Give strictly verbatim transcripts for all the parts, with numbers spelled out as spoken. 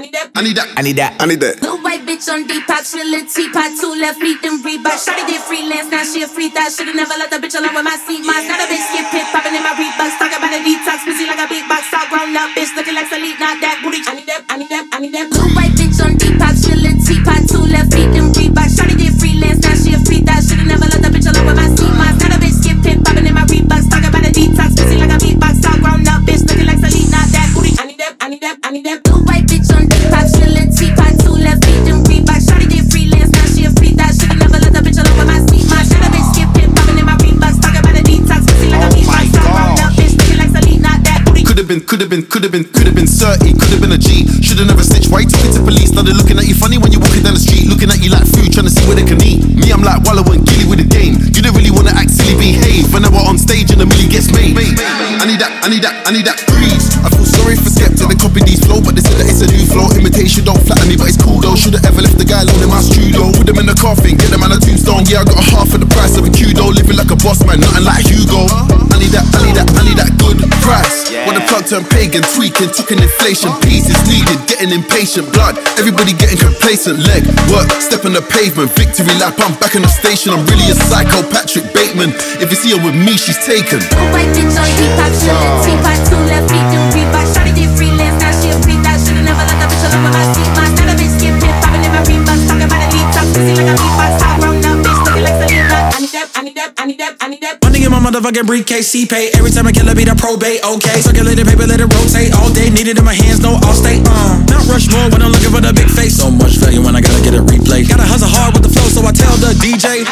need that, I need that, I need that, I need that. Little white bitch on Depop, she a little teapot, two left feet, them Reebok. Shawty did freelance, now she a free thought. Should've never let the bitch alone with my seat moss. Now the bitch get pit popping in my Reeboks, talking about a detox, busy like a big box, all grown up bitch, looking like Salute, not that booty. I need that, I need that, I need that. Little white bitch on Depop, she a little teapot, two left feet, them Reebok. Shawty did freelance, now she a free thought. Should've never let the bitch alone with my seat moss. Now the bitch get pit popping in my Reeboks, talking about a detox, busy like a big box, all grown up bitch, looking like Salute, not that booty. I need that, I need that, I need that. Little white bitch on Depop, she a little teapot, two left feet, them Reebok. Shawty did freelance, now she a free thought. Should've never let the bitch alone with my seat moss. Now the bitch get pit popping in my Reeboks, talking about a detox, busy like a big box, all grown up bitch, looking like Salute, not that booty. Could've been, could've been, could've been, could've been thirty, could've been a G. Should've never snitched. Why you talking to police? Now they're looking at you funny when you're walking down the street, looking at you like food, trying to see where they can eat. Me, I'm like Wallow and Gilly with the game. You don't really wanna act silly, behave. When I was on stage and the milli gets made. I need that, I need that, I need that breeze. I feel sorry for Skepta, they copy these flow, but they said that it's a new flow. Imitation don't flatter me, but it's cool though. Should've ever left the guy alone in my studio. Put them in the coffin, get them on a tombstone. Yeah, I got a half of the price of a Kudo. Living like a boss man, nothing like Hugo. I need that, I need that, I need that good price. When the plug turn pagan, tweaking, talking inflation. Peace is needed, getting impatient. Blood, everybody getting complacent. Leg, work, step on the pavement. Victory lap, I'm back in the station. I'm really a psycho, Patrick Bateman. If you see her with me, she's taken. Little white bitch on Depop, she a little teapot, two left feet, them Reebok. Shawty did freelance, now she a free thought. Should've never let the bitch alone with my seat moss. Now the bitch get pit popping in my Reeboks, talking about a detox, busy like a beatbox, all grown up bitch, looking like Selena. I need that, I need that, I need that, I need that. Money in my motherfucking briefcase, C-pay. Every time I kill a beat, I probate, okay. Circulated paper, let it rotate all day. Need it in my hands, no all state, uh. Not rush more when I'm looking for the big face. So much value when I gotta get a replay. Gotta hustle hard with the flow, so I tell the D J.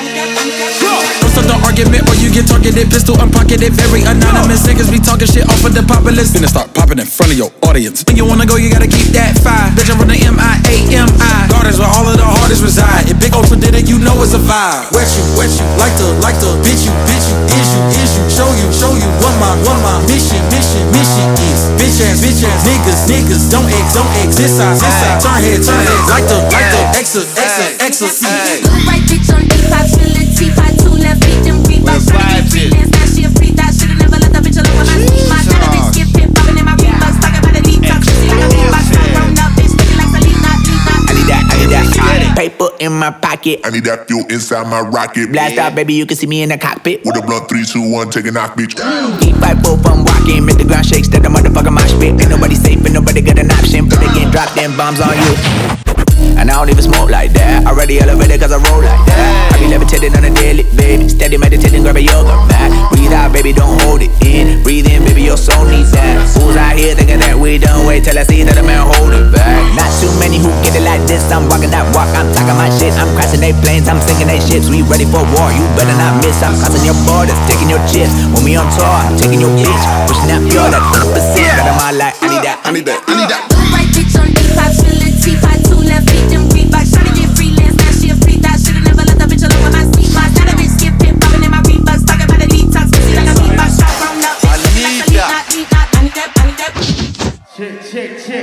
Don't start the argument or you get targeted. Pistol unpocketed, very anonymous. Niggas be talking shit off of the populace. Finna start popping in front of your audience. When you wanna go, you gotta keep that fire. Bitch, I'm from the M I A M I. Gardens where all of the hardest reside. If Big Ultra did it, you know it's a vibe. Wet you, wet you, like to, like to, bitch you, bitch you, is you, is you. Show you, show you what my, what my mission, mission, mission is. Bitch ass, bitch ass, niggas, niggas, don't ex, don't exist, I, this turn head, turn head, like the, like the, exit, exit, exit. Little white bitch on Depop, she a little teapot, two left feet, them Reebok. Shawty did freelance, now she a free thought. Should've never let the bitch alone with my seat moss. Now the bitch get pit popping in my Reeboks, talking about a detox, busy like a beatbox, all grown up bitch, looking like Selena. I need that, I need that. Paper in my pocket. I need that fuel inside my rocket. Blast out, baby, you can see me in the cockpit. With a blunt, three, two, one, take a knock, bitch. Deep five, four, from walking. Make the ground shake, step the motherfucker mosh pit. Ain't nobody safe, ain't nobody got an option. Put it get dropped, them bombs on you. And I don't even smoke like that. Already elevated cause I roll like that. I be levitating on a daily, baby. Steady meditating, grab a yoga mat. Breathe out, baby, don't hold it in. Breathe in, baby, your soul needs that. Fools out here thinking that we done. Wait till I see that a man hold it back. Not too many who get it like this. I'm walking that walk, I'm talking my shit. I'm crashing they planes, I'm sinking they ships. We ready for war, you better not miss. I'm crossing your borders, taking your chips. When we on tour, I'm taking your bitch. Pushing that pure, that one hundred percent. But I'm all like, I need that, I need that, I need that. Little white bitch on Depop, she a little teapot, two left feet, them Reebok. Shawty did freelance, now she a free thought. Should've never let the bitch alone with my seat moss. Now the bitch get pit popping in my Reeboks, talking about a detox, busy like a beatbox, all grown up bitch, looking like Selena. I need that, I need that, I need that. Chick, chick, chick.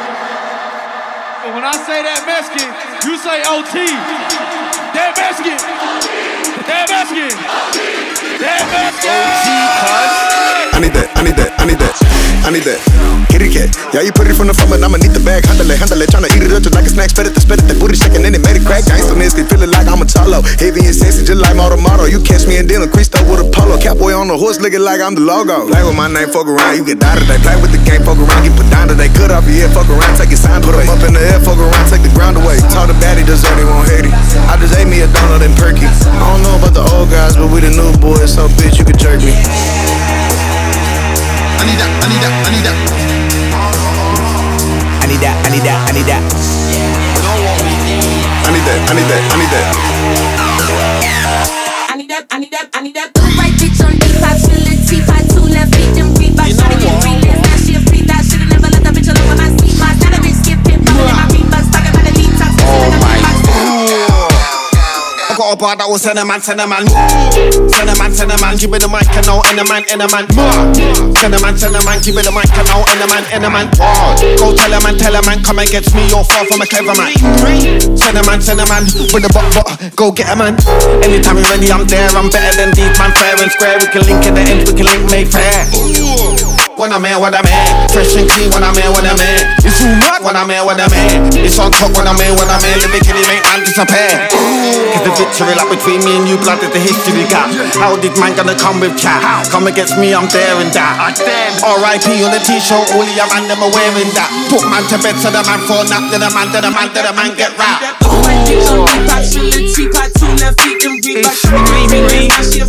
And when I say that Mexican, you say O T. That Mexican. That Mexican. That Mexican. I need that, I need that, I need that, I need that. Kitty cat, yeah, you put it from the front, but I'ma need the bag. Handle it, handle it, tryna eat it up just like a snack. Spit it, spit it, that booty shaking, then it made it crack. Gangsta-ness, they feeling like I'm a cholo. Heavy and sexy, just like Moto. You catch me in dinner, creased up with a polo. Cowboy on the horse, looking like I'm the logo. Play with my name, fuck around, you get die today. Play with the game, fuck around, get put down today. Cut off your head, fuck around, take your sign, put 'em up in the air, fuck around, take the ground away. Talk the baddie, dessert, they won't hate it. I just ate me a donut and perky. I don't know about the old guys, but we the new boys, so bitch, you can jerk me. I need that, I need that, I need that. I need that, I need that, I need that. I need that, I need that, I need that. I need that, I need that, I need that. Little white bitch on Depop, she a little teapot, two left feet, them Reebok. Shawty did freelance, now she a free thought. Should've never let the bitch alone with my seat moss. Now the bitch get pit popping in my Reeboks, talking about a detox, busy like a beatbox. I got got a bar that will send a man, send a man. Send a man, send a man, give me the mic and now, and a man, and a man. Send a man, send a man, give me the mic and now, and a man, and a man. Go tell a man, tell a man, come and get me, you're far from a clever man. Send a man, send a man, with the butt, butt, go get a man. Anytime you're ready, I'm there, I'm better than these man, fair and square. We can link in the ends, we can link make fair. When I'm here, when I'm here, fresh and clean when I'm here, when I'm here. It's all right when I'm here, when I'm here. It's on top when I'm here, when I'm here. Lyrically make man disappear. Cause the victory like between me and you, blood is the history gap. How did man gonna come with chat? Come against me, I'm there and that. R I P on the t-shirt, all of your man, them are wearing that. Put man to bed, so the man for nap, to the man, to the man, to the man get rap. Facility, pat two left feet and read back. She a